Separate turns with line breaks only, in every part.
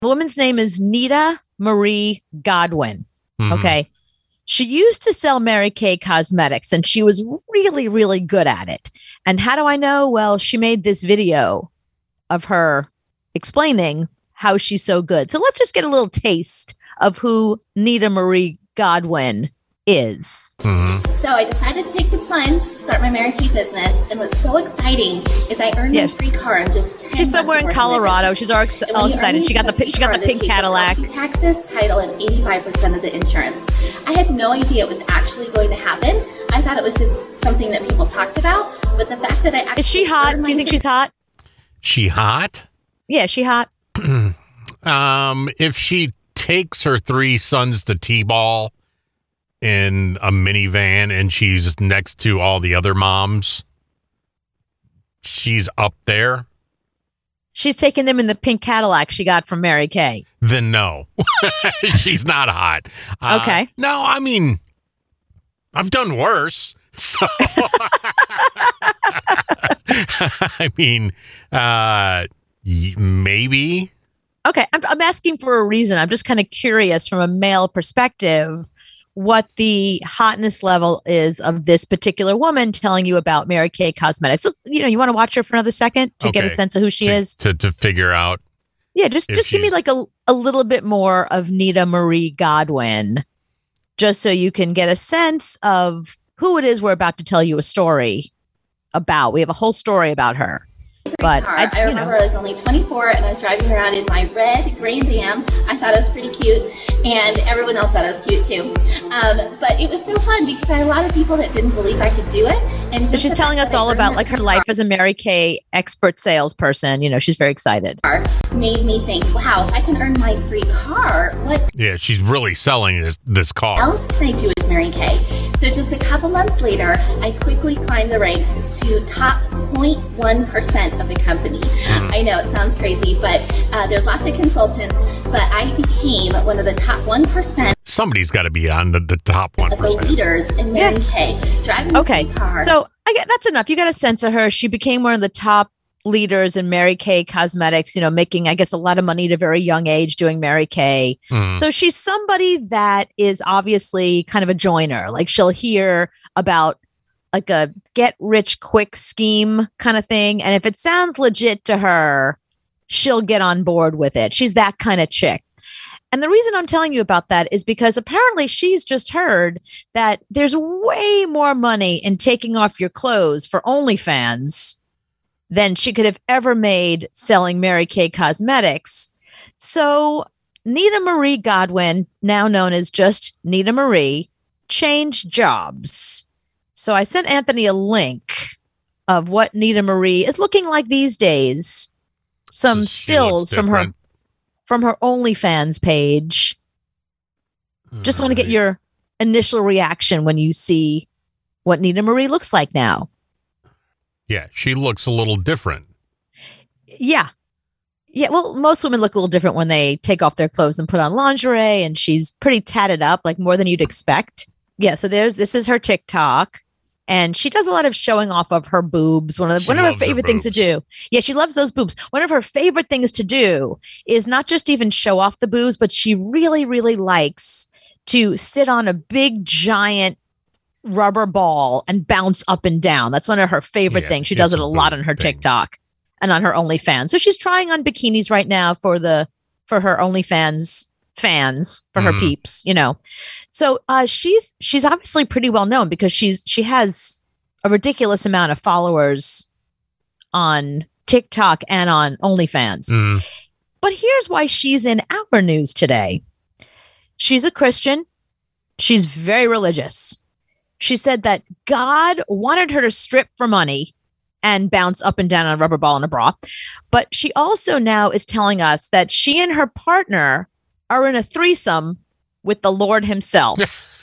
The woman's name is Nita Marie Godwin.
Mhm.
Okay. She used to sell Mary Kay cosmetics and she was really, really good at it. And how do I know? Well, she made this video of her explaining how she's so good. So let's just get a little taste of who Nita Marie Godwin is.
Mhm.
So I decided to take the plunge, start my Mary Kay business, and what's so exciting is I earned
Yeah.
a free car in just 10
She's somewhere in
months working
Colorado.
business.
She's all
And when you
excited.
earn
She got the
free
she got
car,
the
they
pink
pay
Cadillac.
property taxes, title, and 85% of the insurance. I had no idea it was actually going to happen. I thought it was just something that people talked about, but the fact that I actually
Is she hot?
earned
Do you
my
think
free
she's hot?
She hot?
Yeah, she hot.
If she takes her 3 sons to T-ball in a minivan and she's next to all the other moms, she's up there,
She's taking them in the pink Cadillac she got from Mary Kay.
then no. She's not hot.
Okay.
No, I mean, I've done worse. So, I mean, maybe.
Okay, I'm asking for a reason. I'm just kind of curious from a male perspective what the hotness level is of this particular woman telling you about Mary Kay Cosmetics. So, you want to watch her for another second to get a
Okay.
sense of who she is?
To figure out.
Yeah, just
if
give me
she-
like a little bit more of Nita Marie Godwin, just so you can get a sense of who it is we're about to tell you a story about. We have a whole story about her. But
car. I remember I was only 24 and I was driving around in my red Grand Am. I thought it was pretty cute, and everyone else thought it was cute too. But it was so fun because I had a lot of people that didn't believe I could do it. And
So
just
she's
the
telling
fact
us
that I
all
earned
about
that
like her
free
life as a Mary Kay expert salesperson. She's very excited.
car made me think, wow, if I can earn my free car, what
Yeah, she's really selling this car.
else can I do with Mary Kay? So just a couple months later, I quickly climbed the ranks to top 0.1% of the company. I know it sounds crazy, but there's lots of consultants, but I became one of the top 1%
Somebody's got to be on the top
of the
1%.
leaders in Mary Kay. Driving
Okay,
a car.
so I get that's enough. You got a sense of her. She became one of the top leaders in Mary Kay Cosmetics, making, I guess, a lot of money at a very young age doing Mary Kay.
Mhm.
So she's somebody that is obviously kind of a joiner. Like she'll hear about like a get rich quick scheme kind of thing. And if it sounds legit to her, she'll get on board with it. She's that kind of chick. And the reason I'm telling you about that is because apparently she's just heard that there's way more money in taking off your clothes for OnlyFans than she could have ever made selling Mary Kay Cosmetics. So Nita Marie Godwin, now known as just Nita Marie, changed jobs. So I sent Anthony a link of what Nita Marie is looking like these days. Some
She looks
stills from
different.
her OnlyFans page. Just want to get your initial reaction when you see what Nita Marie looks like now.
Yeah, she looks a little different.
Yeah. Yeah. Well, most women look a little different when they take off their clothes and put on lingerie, and she's pretty tatted up, like more than you'd expect. Yeah. So this is her TikTok, and she does a lot of showing off of her boobs. One of
She
her
loves her
favorite things to
boobs.
do. Yeah. She loves those boobs. One of her favorite things to do is not just even show off the boobs, but she really, really likes to sit on a big, giant rubber ball and bounce up and down. That's one of her favorite
Yeah,
things. She does it
it's
a
a
lot
boob
on her
thing.
TikTok and on her OnlyFans. So she's trying on bikinis right now for her OnlyFans fans, for her
Mhm.
peeps, So she's obviously pretty well known because she has a ridiculous amount of followers on TikTok and on OnlyFans.
Mm.
But here's why she's in our news today. She's a Christian. She's very religious. She said that God wanted her to strip for money and bounce up and down on a rubber ball in a bra. But she also now is telling us that she and her partner are in a threesome with the Lord himself.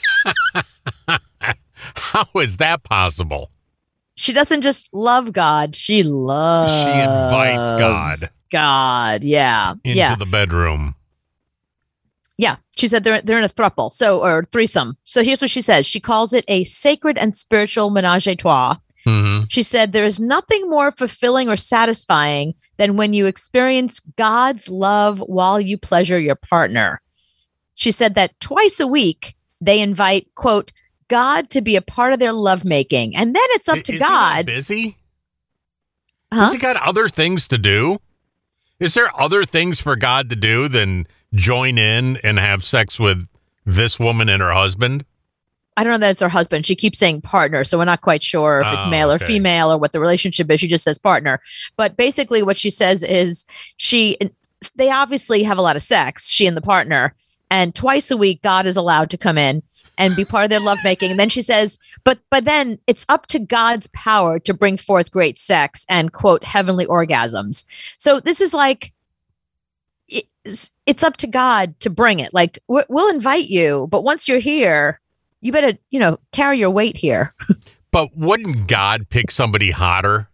How is that possible?
She doesn't just love God. She loves
She invites God
God. Yeah.
into
yeah.
the bedroom.
Yeah, she said they're in a throuple, or threesome. So here's what she says. She calls it a sacred and spiritual menage a trois.
Mm-hmm.
She said there is nothing more fulfilling or satisfying than when you experience God's love while you pleasure your partner. She said that twice a week, they invite, quote, God to be a part of their lovemaking. And then it's up to God.
He busy?
Huh?
Has he got other things to do? Is there other things for God to do than join in and have sex with this woman and her husband?
I don't know that it's her husband. She keeps saying partner, so we're not quite sure if it's male or female or what the relationship is. She just says partner. But basically what she says is they obviously have a lot of sex, she and the partner, and twice a week God is allowed to come in and be part of their lovemaking. And then she says, but then it's up to God's power to bring forth great sex and, quote, heavenly orgasms. So this is like, it's up to God to bring it. Like, we'll invite you, but once you're here, you better, carry your weight here.
But wouldn't God pick somebody hotter?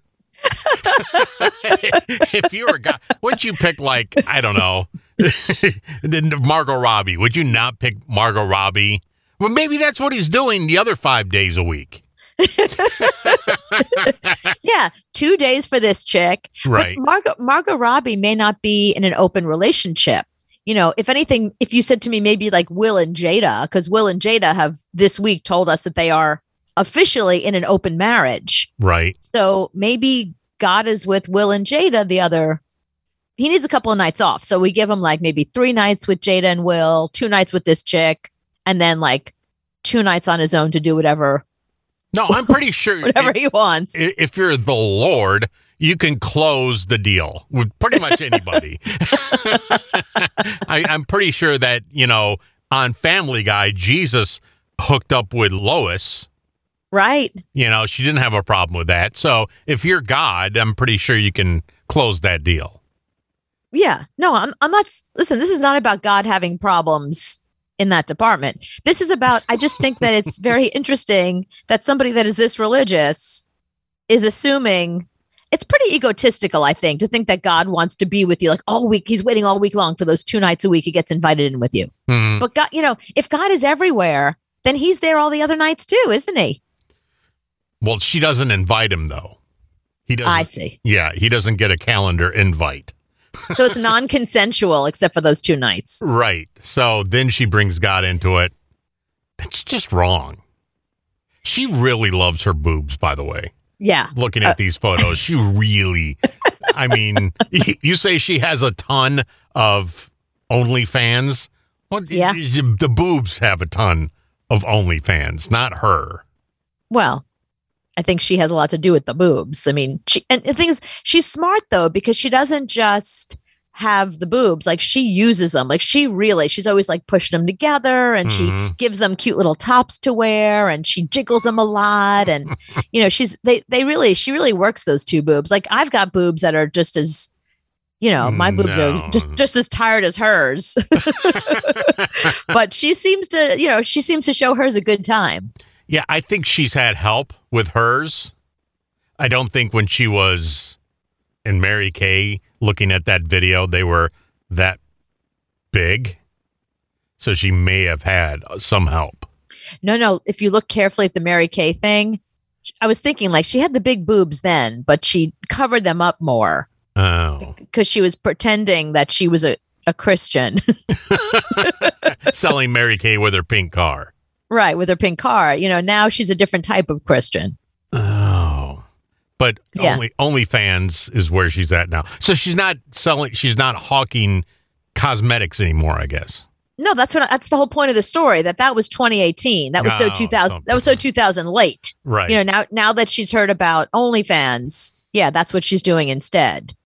If you were God, would you pick I don't know, Margot Robbie? Would you not pick Margot Robbie? Well, maybe that's what he's doing the other 5 days a week.
Yeah, 2 days for this chick.
Right.
But Margot Robbie may not be in an open relationship. If anything, if you said to me maybe like Will and Jada, because Will and Jada have this week told us that they are officially in an open marriage.
Right.
So maybe God is with Will and Jada. He needs a couple of nights off. So we give him maybe 3 nights with Jada and Will, 2 nights with this chick, and then 2 nights on his own to do whatever.
No, I'm pretty sure
whatever he wants.
If you're the Lord, you can close the deal with pretty much anybody. I'm pretty sure that, on Family Guy, Jesus hooked up with Lois.
Right.
She didn't have a problem with that. So if you're God, I'm pretty sure you can close that deal.
Yeah. No, I'm not. Listen, this is not about God having problems in that department. This is about, I just think that it's very interesting that somebody that is this religious is assuming, it's pretty egotistical, I think, to think that God wants to be with you all week. He's waiting all week long for those 2 nights a week he gets invited in with you. Mm-hmm. But God, if God is everywhere, then he's there all the other nights too, isn't he?
Well, she doesn't invite him though. He doesn't.
I see.
Yeah, he doesn't get a calendar invite.
So it's non-consensual except for those 2 nights.
Right. So then she brings God into it. That's just wrong. She really loves her boobs, by the way.
Yeah.
Looking at these photos, she really, I mean, you say she has a ton of OnlyFans. Well,
yeah.
The boobs have a ton of OnlyFans, not her.
Well, I think she has a lot to do with the boobs. I mean, and the thing is, she's smart though, because she doesn't just have the boobs. She uses them. She's always pushing them together, and she gives them cute little tops to wear, and she jiggles them a lot. And, she really works those 2 boobs. I've got boobs that are just as, my boobs are just as tired as hers. But she seems to show hers a good time.
Yeah, I think she's had help with hers. I don't think when she was in Mary Kay looking at that video, they were that big. So she may have had some help.
No. If you look carefully at the Mary Kay thing, I was thinking she had the big boobs then, but she covered them up more.
Oh.
Because she was pretending that she was a Christian.
Selling Mary Kay with her pink car.
Right, with her pink car. Now she's a different type of Christian.
Oh. But
yeah.
OnlyFans is where she's at now. So she's not hawking cosmetics anymore, I guess.
No, that's the whole point of the story, that was 2018. That was 2000. That was 2000 late.
Right.
Now that she's heard about OnlyFans, yeah, that's what she's doing instead.